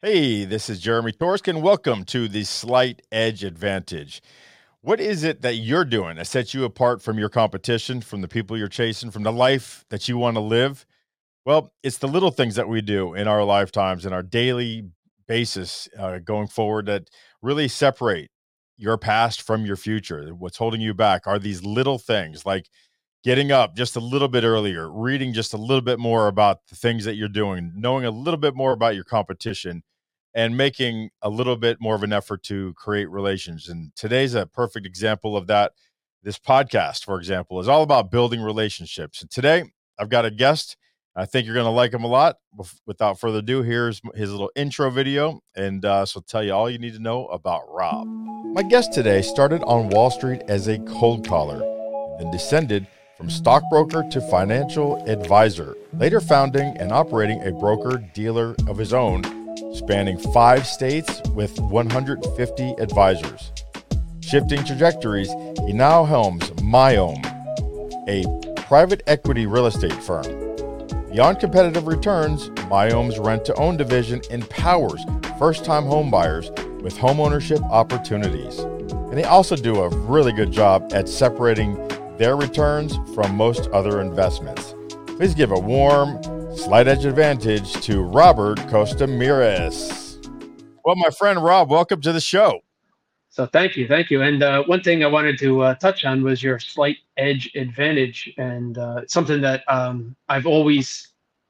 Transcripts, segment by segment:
Hey, this is Jeremy Torskin. Welcome to the Slight Edge Advantage. What is it that you're doing that sets you apart from your competition, from the people you're chasing, from the life that you want to live? Well, it's the little things that we do in our lifetimes, in our daily basis going forward that really separate your past from your future. What's holding you back are these little things like getting up just a little bit earlier, reading just a little bit more about the things that you're doing, knowing a little bit more about your competition, and making a little bit more of an effort to create relations. And today's a perfect example of that. This podcast, for example, is all about building relationships. And today I've got a guest. I think you're going to like him a lot. Without further ado, here's his little intro video. And so I'll tell you all you need to know about Rob. My guest today started on Wall Street as a cold caller, then descended from stockbroker to financial advisor, later founding and operating a broker-dealer of his own, spanning 5 states with 150 advisors. Shifting trajectories, he now helms Myome, a private equity real estate firm. Beyond competitive returns, Myome's rent-to-own division empowers first-time homebuyers with homeownership opportunities. And they also do a really good job at separating their returns from most other investments. Please give a warm Slight Edge Advantage to Robert Costamiris. Well, my friend Rob, welcome to the show. So thank you. And one thing I wanted to touch on was your Slight Edge Advantage, and something that I've always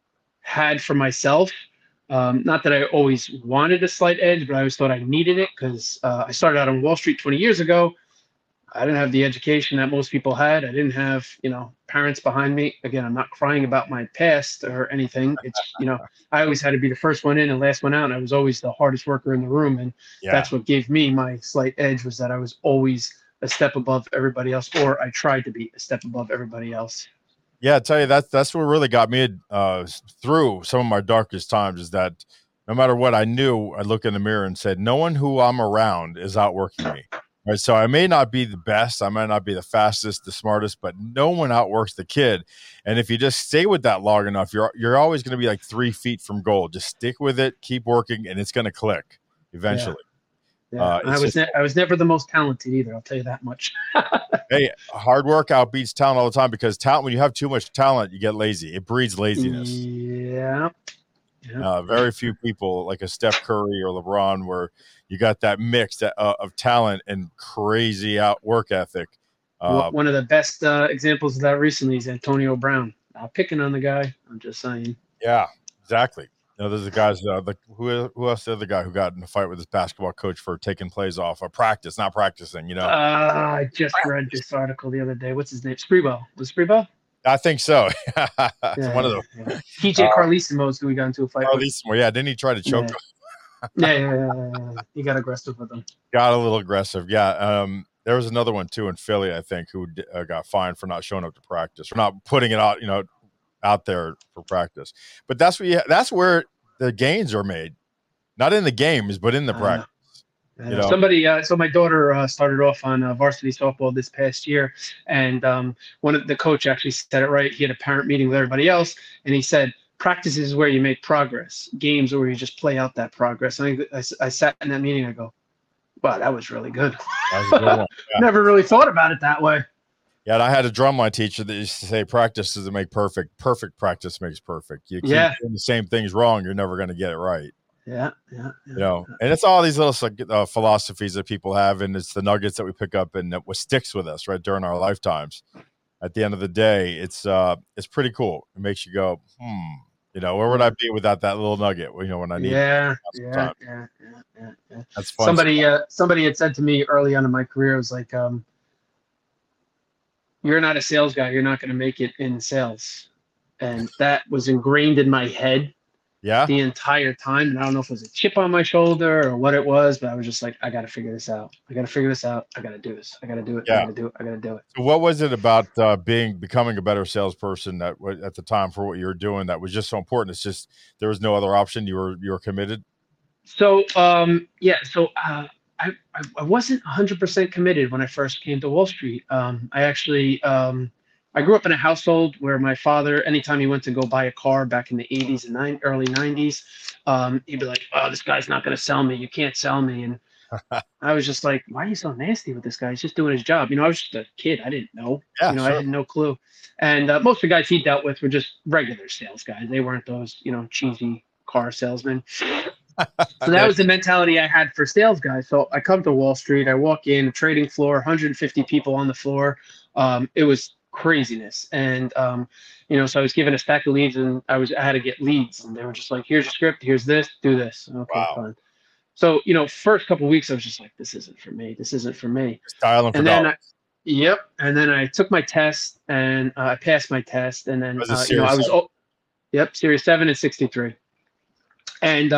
had for myself. Not that I always wanted a slight edge, but I always thought I needed it because I started out on Wall Street 20 years ago. I didn't have the education that most people had. I didn't have, parents behind me. Again, I'm not crying about my past or anything. It's, I always had to be the first one in and last one out. And I was always the hardest worker in the room. And that's what gave me my slight edge, was that I was always a step above everybody else, or I tried to be a step above everybody else. Yeah, I tell you, that's what really got me through some of my darkest times, is that no matter what I knew, I look in the mirror and said, no one who I'm around is outworking me. Right. So I may not be the best, I might not be the fastest, the smartest, but no one outworks the kid. And if you just stay with that long enough, you're always going to be like 3 feet from goal. Just stick with it, keep working, and it's going to click eventually. Yeah. I was never the most talented either. I'll tell you that much. Hey, hard work outbeats talent all the time, because talent, when you have too much talent, you get lazy. It breeds laziness. Yeah. Very few people like a Steph Curry or LeBron, where you got that mix of talent and crazy work ethic. One of the best examples of that recently is Antonio Brown. Not picking on the guy. I'm just saying. Yeah, exactly. There's the guys like who else? The other guy who got in a fight with his basketball coach for taking plays off of practice, not practicing. I just read this article the other day. What's his name? Spreebo. Was Spreebo? I think so. It's one of them. Yeah. TJ Carlesimo is who we got into a fight with. Yeah, didn't he try to choke him? Yeah. He got aggressive with him. Got a little aggressive. Yeah. There was another one too in Philly, I think, who got fined for not showing up to practice, for not putting it out there for practice. But that's where the gains are made, not in the games, but in the practice. Somebody, so my daughter started off on varsity softball this past year, and one of the coach actually said it right. He had a parent meeting with everybody else, and he said, "Practice is where you make progress. Games are where you just play out that progress." And I sat in that meeting. I go, "Wow, that was really good." That was a good one. Yeah. Never really thought about it that way. Yeah, and I had a drumline teacher that used to say, "Practice doesn't make perfect. Perfect practice makes perfect. You keep doing the same things wrong, you're never going to get it right." Yeah. And it's all these little philosophies that people have, and it's the nuggets that we pick up and what sticks with us right during our lifetimes. At the end of the day, it's pretty cool. It makes you go, where would I be without that little nugget? When I need. Yeah. That's fun. Somebody had said to me early on in my career, it was like, "You're not a sales guy. You're not going to make it in sales," and that was ingrained in my head. Yeah. The entire time. And I don't know if it was a chip on my shoulder or what it was, but I was just like, I got to figure this out. I got to do this. I got to do it. I got to do it. So what was it about becoming a better salesperson that at the time for what you were doing that was just so important? It's just, there was no other option. You were committed. So, I wasn't 100% committed when I first came to Wall Street. I actually, I grew up in a household where my father, anytime he went to go buy a car back in the 80s and early 90s, he'd be like, "Oh, this guy's not going to sell me. You can't sell me." And I was just like, "Why are you so nasty with this guy? He's just doing his job." I was just a kid. I didn't know. Yeah, I sure. had no clue. And most of the guys he dealt with were just regular sales guys. They weren't those, cheesy car salesmen. So that That- was the mentality I had for sales guys. So I come to Wall Street, I walk in, a trading floor, 150 people on the floor. It was craziness. And so I was given a stack of leads and I had to get leads. And they were just like, "Here's your script, here's this, do this." Okay, wow. fine. So, first couple of weeks I was just like, this isn't for me. This isn't for me. Styling for And then dollars. yep. And then I took my test and I passed my test. And then, Was it I serious? was, yep, Series 7 and 63. And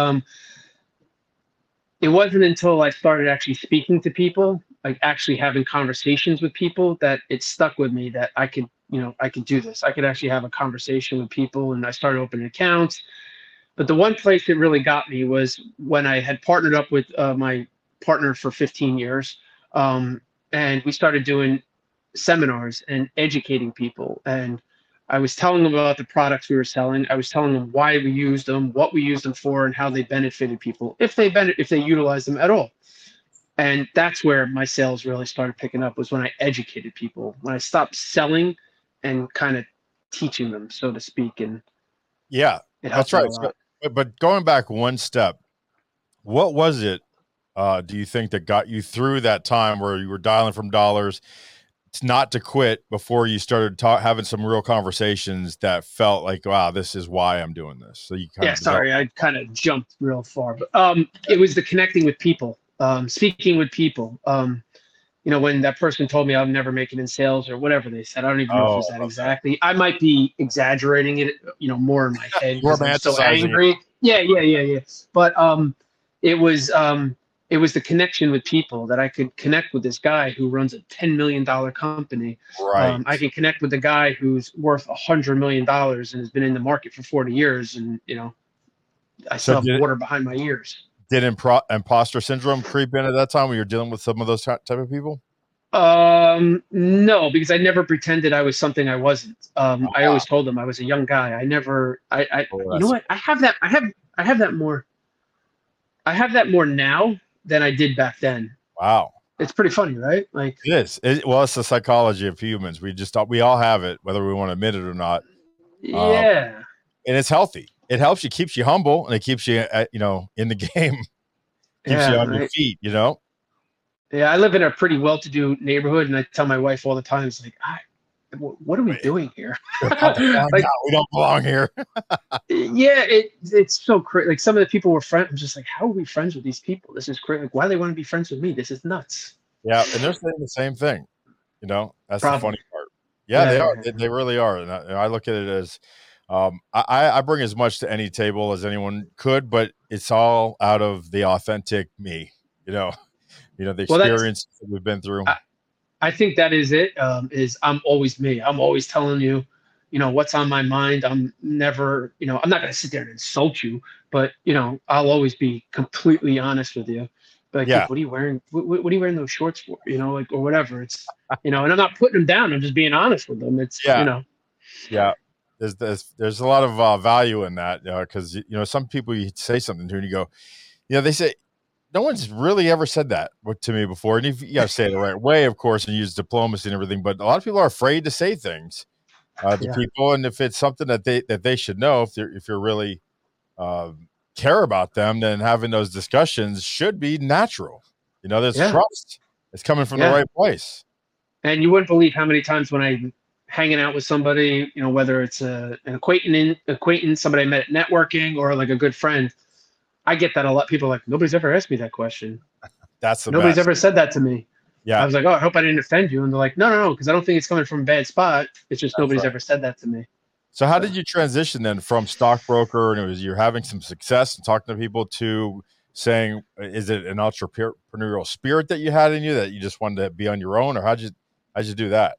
it wasn't until I started actually speaking to people, like actually having conversations with people, that it stuck with me that I could do this. I could actually have a conversation with people, and I started opening accounts. But the one place that really got me was when I had partnered up with my partner for 15 years, and we started doing seminars and educating people. And I was telling them about the products we were selling. I was telling them why we used them, what we used them for, and how they benefited people if they utilized them at all. And that's where my sales really started picking up, was when I educated people, when I stopped selling and kind of teaching them, so to speak, and Yeah, it that's helped out right. a So, lot. but going back one step, what was it, do you think, that got you through that time where you were dialing from dollars? It's not to quit before you started having some real conversations that felt like, wow, this is why I'm doing this. So you kind Yeah, of developed. sorry, I kind of jumped real far, but it was the connecting with people, speaking with people. When that person told me I'm never making in sales or whatever they said, I don't even know if it Oh, was that I love that. exactly. I might be exaggerating it, more in my head because I'm so Romanticizing it. angry. Yeah, yeah, yeah, yeah. But it was it was the connection with people, that I could connect with this guy who runs a $10 million company. Right. I can connect with the guy who's worth $100 million and has been in the market for 40 years, and I So still have water behind my ears. did imposter syndrome creep in at that time when you're dealing with some of those type of people? No, because I never pretended I was something I wasn't. Oh, I wow. always told them I was a young guy. I never, Oh, you know that's what? I have that more. I have that more now than I did back then. wow. It's pretty funny, right? Like, It is. Well, it's the psychology of humans. We all have it, whether we want to admit it or not. Um, yeah, and it's healthy. It helps you, keeps you humble, and it keeps you, in the game, keeps you yeah, on your feet. yeah. I live in a pretty well-to-do neighborhood, and I tell my wife all the time, it's like, what are we doing here? We're about to find Like, out we don't belong here. yeah, it's so crazy. Like, some of the people we're friends, I'm just like, how are we friends with these people? This is crazy. Like, why do they want to be friends with me? This is nuts. Yeah, and they're saying the same thing. That's the funny Probably. part. Yeah, Yeah, they yeah, are. yeah. They really are. And I look at it as, I bring as much to any table as anyone could, but it's all out of the authentic me. You know, the Well, experience that we've been through. I, I think that is it. Is I'm always me. I'm always telling you, what's on my mind. I'm never, I'm not going to sit there and insult you, but I'll always be completely honest with you. Like, Yeah, dude, what are you wearing? What are you wearing those shorts for? Like, or whatever. It's, and I'm not putting them down. I'm just being honest with them. It's, yeah, yeah. There's a lot of value in that, because some people, you say something to and you go, they say, no one's really ever said that to me before. And you got to say it the right way, of course, and use diplomacy and everything. But a lot of people are afraid to say things to yeah, people, and if it's something that they should know, if you're really uh, care about them, then having those discussions should be natural. There's yeah, trust. It's coming from the yeah. right place. And you wouldn't believe how many times when I'm hanging out with somebody, whether it's an acquaintance, somebody I met at networking, or like a good friend, I get that a lot. People are like, nobody's ever asked me that question. That's the Nobody's best. ever said that to me. I Yeah, was like, oh, I hope I didn't offend you. And they're like, no, no, no, because I don't think it's coming from a bad spot. It's just that's nobody's right. ever said that to me. So how So, did you transition then from stockbroker, and you're having some success and talking to people, to saying, is it an entrepreneurial spirit that you had in you that you just wanted to be on your own, or how'd you do that?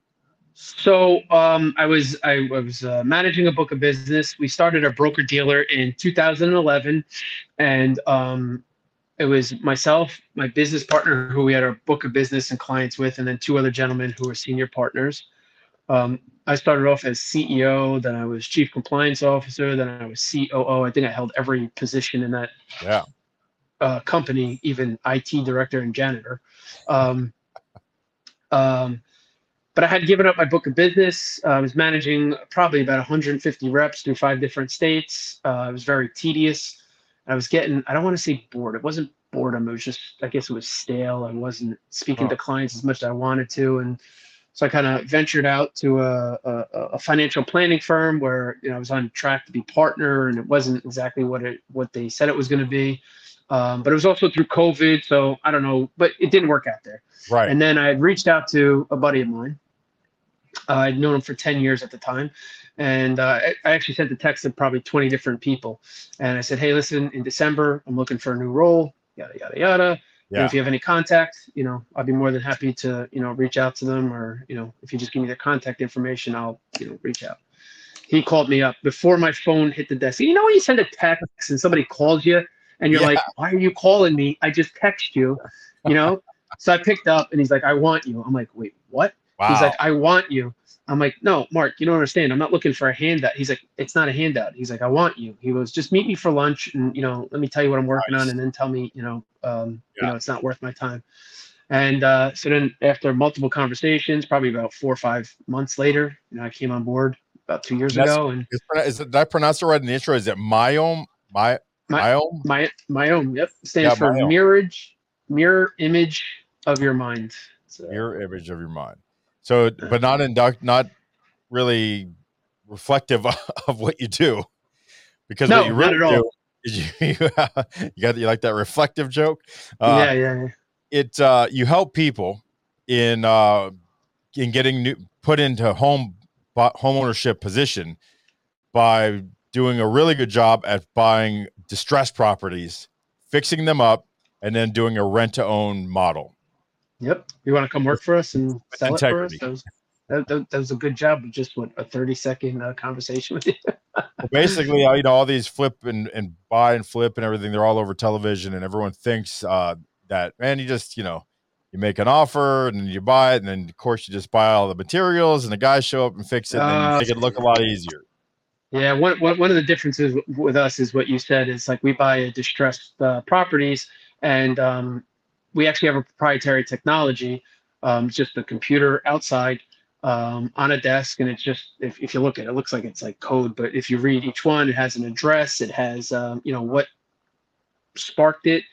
I was managing a book of business. We started a broker dealer in 2011, and it was myself, my business partner, who we had our book of business and clients with, and then two other gentlemen who were senior partners. Um, I started off as CEO, then I was chief compliance officer, then I was COO. I think I held every position in that Yeah. company, even IT director and janitor. Um, um, but I had given up my book of business. I was managing probably about 150 reps through 5 different states. It was very tedious. I was getting, I don't want to say bored. It wasn't boredom. It was just, I guess it was stale. I wasn't speaking Huh. to clients as much as I wanted to. And so I kind of ventured out to a financial planning firm where, I was on track to be partner, and it wasn't exactly what they said it was going to be. But it was also through COVID, so I don't know, but it didn't work out there. Right. And then I had reached out to a buddy of mine. I'd known him for 10 years at the time. And I actually sent a text to probably 20 different people. And I said, hey, listen, in December, I'm looking for a new role, yada, yada, yada. Yeah. If you have any contacts, I'd be more than happy to, reach out to them, or, if you just give me their contact information, I'll, reach out. He called me up before my phone hit the desk. When you send a text and somebody calls you and you're Yeah. like, why are you calling me? I just text you, you know? So I picked up and he's like, I want you. I'm like, wait, what? He's Wow. like, I want you. I'm like, no, Mark, you don't understand. I'm not looking for a handout. He's like, it's not a handout. He's like, I want you. He goes, just meet me for lunch and, let me tell you what I'm working on, Nice. and then tell me, Yeah. it's not worth my time. And so then after multiple conversations, probably about 4 or 5 months later, I came on board about 2 years And that's ago. And did I pronounce it right in the intro? Is it Myome? my Myome? my own, yep, stands Yeah, for Myome. mirror image of your mind. So Mirror image of your mind. So, but not really reflective of what you do, because what no, you not really at all. do is you like that reflective joke. Uh, Yeah, yeah, yeah. you help people in getting put into home ownership position by doing a really good job at buying distressed properties, fixing them up, and then doing a rent to own model Yep. You want to come with, work for us and with sell it for us? integrity. That was a good job of just what, a 30-second conversation with you. Well, basically, all these flip and buy and flip and everything, they're all over television, and everyone thinks that, man, you just, you make an offer and then you buy it, and then of course you just buy all the materials and the guys show up and fix it, and then you make it look a lot easier. Yeah, one of the differences with us is what you said is like we buy distressed properties, and we actually have a proprietary technology, just a computer outside on a desk, and it's just if you look at it, it looks like it's like code, but if you read each one, it has an address, it has what sparked it,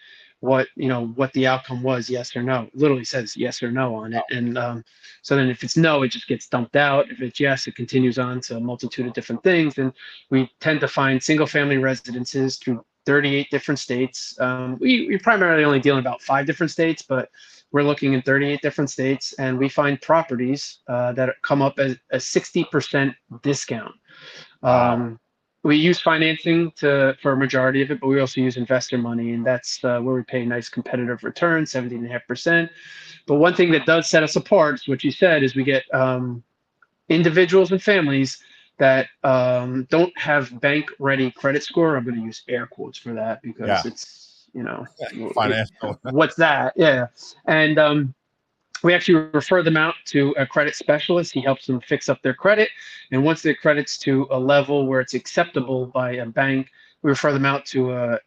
what the outcome was, yes or no. It literally says yes or no on it. And so then if it's no, it just gets dumped out. If it's yes, it continues on to a multitude of different things. And we tend to find single family residences through 38 different states. We primarily only deal in about 5 different states, but we're looking in 38 different states, and we find properties that come up as a 60% discount. Wow. We use financing for a majority of it, but we also use investor money, and that's where we pay nice competitive returns, 17.5%. But one thing that does set us apart, is what you said, is we get individuals and families that don't have bank ready credit score. I'm going to use air quotes for that because Yeah. it's, Financial. what's that? Yeah. And we actually refer them out to a credit specialist. He helps them fix up their credit. And once their credit's to a level where it's acceptable by a bank, we refer them out to a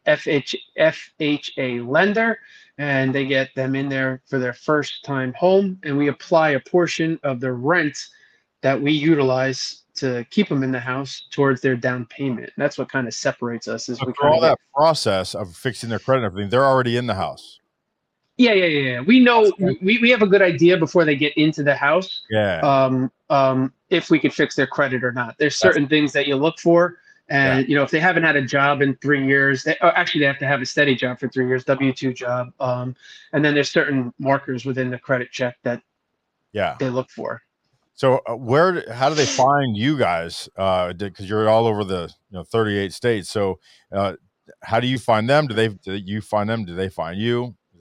FHA lender, and they get them in there for their first time home. And we apply a portion of the rent that we utilize to keep them in the house towards their down payment. That's what kind of separates us, is So we through kind all of get. that process of fixing their credit and everything, they're already in the house. Yeah. We know we have a good idea before they get into the house, Yeah. if we could fix their credit or not. There's That's certain things that you look for, yeah. and if they haven't had a job in 3 years, actually they have to have a steady job for 3 years, W-2 job, and then there's certain markers within the credit check that Yeah. they look for. So how do they find you guys? Because you're all over the 38 states. So how do you find them? Do you find them? Do they find you?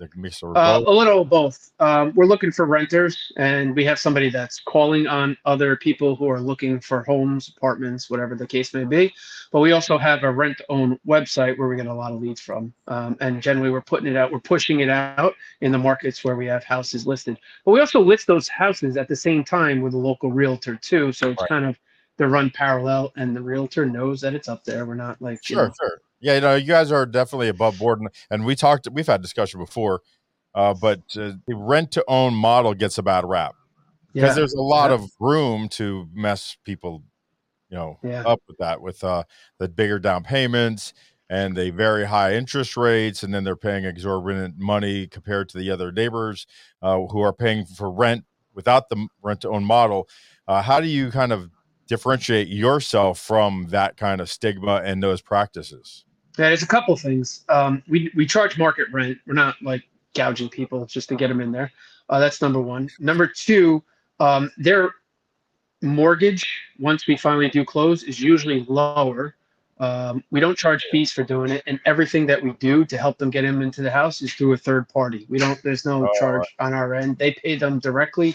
Is it a mix of both? A little of both. We're looking for renters, and we have somebody that's calling on other people who are looking for homes, apartments, whatever the case may be. But we also have a rent-to-own website where we get a lot of leads from. And generally, we're putting it out, we're pushing it out in the markets where we have houses listed. But we also list those houses at the same time with a local realtor too. So it's Right. kind of they run parallel, and the realtor knows that it's up there. We're not like, Sure, sure. Yeah, you guys are definitely above board, and we've had discussion before, but the rent to own model gets a bad rap because yeah, there's a lot yeah, of room to mess people, yeah. up with that, with the bigger down payments and the very high interest rates, and then they're paying exorbitant money compared to the other neighbors who are paying for rent without the rent to own model. How do you kind of differentiate yourself from that kind of stigma and those practices? Yeah, there's a couple things. We charge market rent. We're not like gouging people just to get them in there. That's number one. Number two, their mortgage, once we finally do close, is usually lower. We don't charge fees for doing it, and everything that we do to help them get them into the house is through a third party. We don't. There's no Oh, charge on our end. They pay them directly,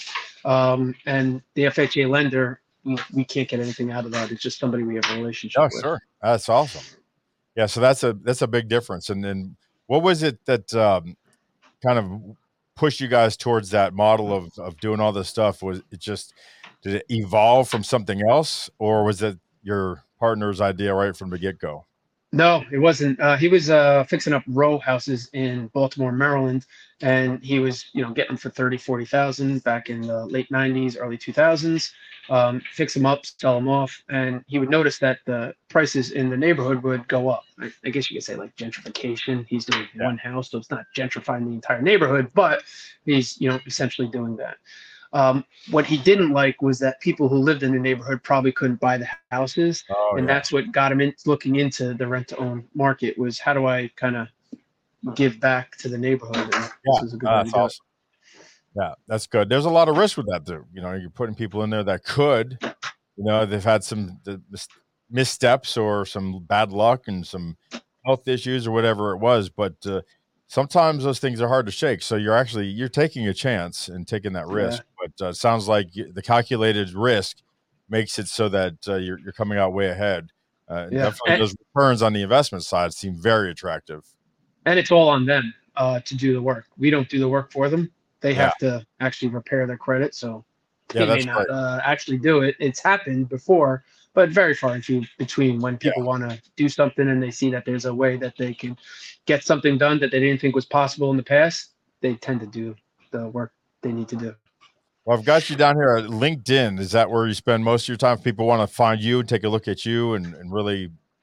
and the FHA lender, we can't get anything out of that. It's just somebody we have a relationship yeah, with. sure. That's awesome. Yeah, so that's a big difference. And then what was it that kind of push you guys towards that model of doing all this stuff? Was it just, did it evolve from something else, or was it your partner's idea right from the get-go? No, it wasn't. He was fixing up row houses in Baltimore, Maryland, and he was, getting them for 30, 40,000 back in the late 90s, early 2000s. Fix them up, sell them off, and he would notice that the prices in the neighborhood would go up. I guess you could say like gentrification. He's doing Yeah. one house, so it's not gentrifying the entire neighborhood, but he's, essentially doing that. What he didn't like was that people who lived in the neighborhood probably couldn't buy the houses, Oh, and yeah. that's what got him in looking into the rent to own market. Was how do I kind of give back to the neighborhood? And Yeah, this is a good way to that's do it. awesome. Yeah, that's good. There's a lot of risk with that too. You're putting people in there that could, they've had some missteps or some bad luck and some health issues or whatever it was, but sometimes those things are hard to shake. So you're taking a chance and taking that Yeah, risk. But it sounds like the calculated risk makes it so that you're coming out way ahead. And yeah, definitely those returns on the investment side seem very attractive. and it's all on them to do the work. We don't do the work for them. They Yeah, have to actually repair their credit. So yeah, they may that's not great. actually do it. It's happened before, but very far and few between when Yeah. people want to do something and they see that there's a way that they can get something done that they didn't think was possible in the past. They tend to do the work they need to do. Well, I've got you down here at LinkedIn. Is that where you spend most of your time? If people want to find you and take a look at you and really,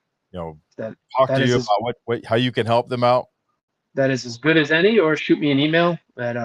That talk that to is you as about how you can help them out. that is as good as any. Or shoot me an email at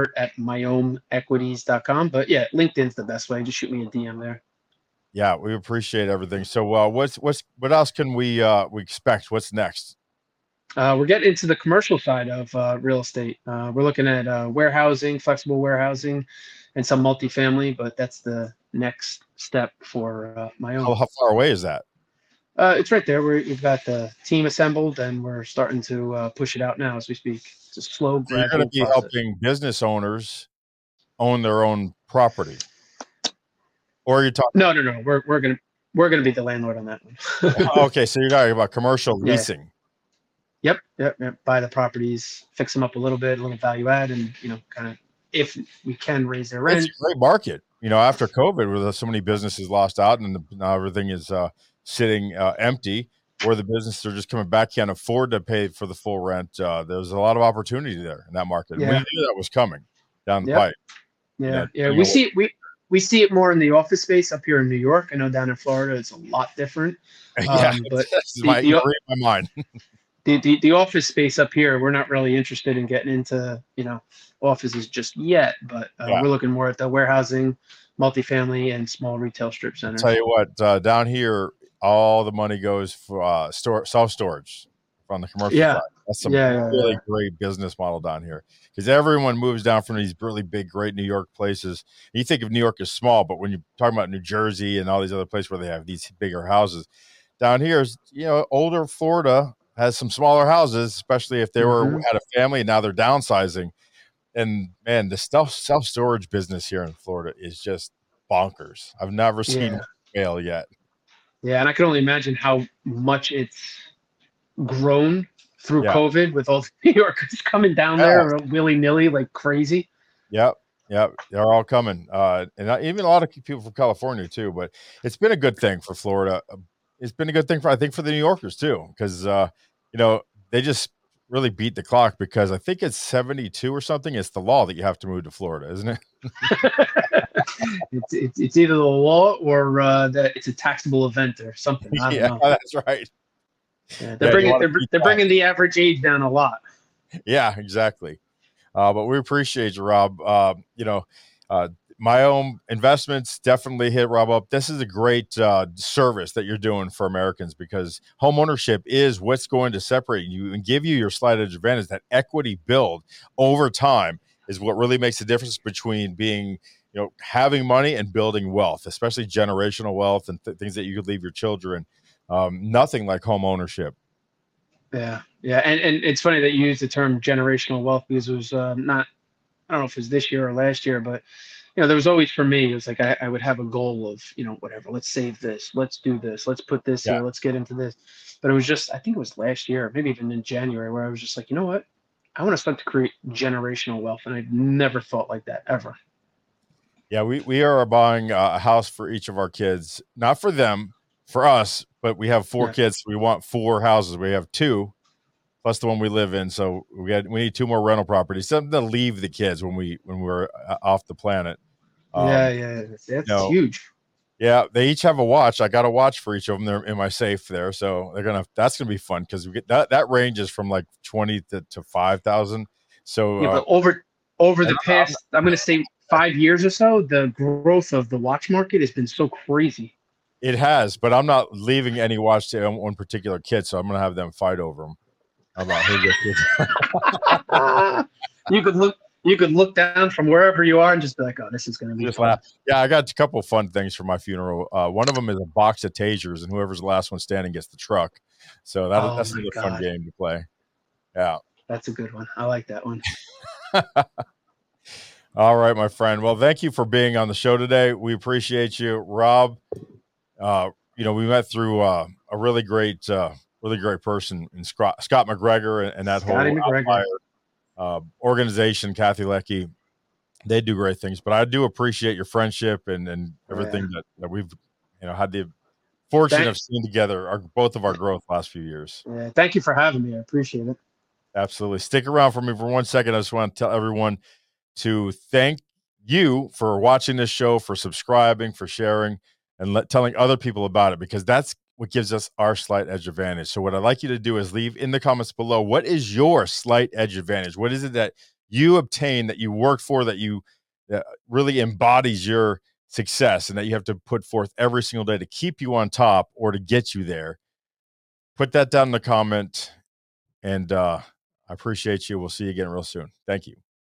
robert@myomeequities.com. But yeah, LinkedIn's the best way. Just shoot me a DM there. Yeah, we appreciate everything. So, what else can we expect? What's next? We're getting into the commercial side of real estate. We're looking at warehousing, flexible warehousing, and some multifamily, but that's the next step for my How, own. how far away is that? It's right there. We've got the team assembled, and we're starting to push it out now as we speak. It's a slow, So you're going to gradual be process. helping business owners own their own property, or you're talking? No, no, no. We're gonna be the landlord on that one. Okay, so you're talking about commercial Yeah. leasing. Yep. Yep. Yep. Buy the properties, fix them up a little bit, a little value add, and kind of if we can raise their It's rent. a great market. After COVID, where so many businesses lost out, and now everything is sitting empty, or the businesses are just coming back, can't afford to pay for the full rent. There's a lot of opportunity there in that market, and we Yeah. knew that was coming down the Yep. pipe. Yeah. Yeah. Depending We on what- see we see it more in the office space up here in New York. I know down in Florida it's a lot different. yeah, But you the read my mind. the office space up here, we're not really interested in getting into offices just yet. But Yeah, we're looking more at the warehousing, multifamily, and small retail strip I'll tell centers. you what, down here, all the money goes for self storage on the commercial Yeah. side. That's some Yeah. Yeah. really Yeah. great business model down here because everyone moves down from these really big, great New York places. And you think of New York as small, but when you're talking about New Jersey and all these other places where they have these bigger houses, down here is older Florida. has some smaller houses, especially if they were Hmm. had a family and now they're downsizing. And man, the self storage business here in Florida is just bonkers. I've never seen one Yeah, fail yet. yeah, and I can only imagine how much it's grown through Yeah. COVID with all the New Yorkers coming down Yeah. there willy nilly like crazy. Yep. Yep. They're all coming. And even a lot of people from California too, but it's been a good thing for Florida. It's been a good thing for, I think, for the New Yorkers too, because, you know, they just really beat the clock because I think it's 72 or something. It's the law that you have to move to Florida, isn't it? It's either the law or that it's a taxable event or something. I don't Yeah, know. that's right. Yeah, they're Yeah. You bringing want to they're beat they're that. bringing the average age down a lot. Yeah, exactly. But we appreciate you, Rob. Uh, my own investments definitely hit Rob up. This is a great service that you're doing for Americans because home ownership is what's going to separate you and give you your slight edge advantage. That equity build over time is what really makes the difference between being, having money and building wealth, especially generational wealth and things that you could leave your children. Nothing like home ownership. Yeah, yeah, and it's funny that you use the term generational wealth because it was not. I don't know if it was this year or last year, but there was always for me. It was like I would have a goal of whatever. Let's save this. Let's do this. Let's put this Yeah. here. Let's get into this. But it was just I think it was last year, maybe even in January, where I was just like, you know what? I want to start to create generational wealth, and I've never thought like that ever. Yeah, we are buying a house for each of our kids, not for them, for us. But we have four Yeah, kids. So we want four houses. We have two plus the one we live in. So we need two more rental properties, something to leave the kids when we're off the planet. yeah, Um, yeah. you That's know, huge. yeah, they each have a watch. I got a watch for each of them. They're in my safe there, so that's gonna be fun because we get that ranges from like 20 to 5,000. So Yeah, but over and the past, I'm going to say 5 years or so, the growth of the watch market has been so crazy. it has, but I'm not leaving any watch to one particular kid, so I'm gonna have them fight over them about who gets it. you could look you could look down from wherever you are and just be like, oh, this is going to be Just fun. laugh. Yeah, I got a couple of fun things for my funeral. One of them is a box of tasers, and whoever's the last one standing gets the truck. So Oh that's my another fun god, game to play. Yeah. that's a good one. I like that one. All right, my friend. Well, thank you for being on the show today. We appreciate you, Rob. We met through a really great person in Scott McGregor and that Scotty whole McGregor. organization, Kathy Leckie. They do great things, but I do appreciate your friendship and Yeah. everything that we've had the fortune Thank, of seeing together both of our growth last few years. yeah, thank you for having me. I appreciate it. Absolutely. Stick around for me for 1 second. I just want to tell everyone to thank you for watching this show, for subscribing, for sharing, and telling other people about it, because that's what gives us our slight edge advantage. So what I'd like you to do is leave in the comments below, what is your slight edge advantage? What is it that you obtain, that you work for, that really embodies your success and that you have to put forth every single day to keep you on top or to get you there? Put that down in the comment, and I appreciate you. We'll see you again real soon. Thank you.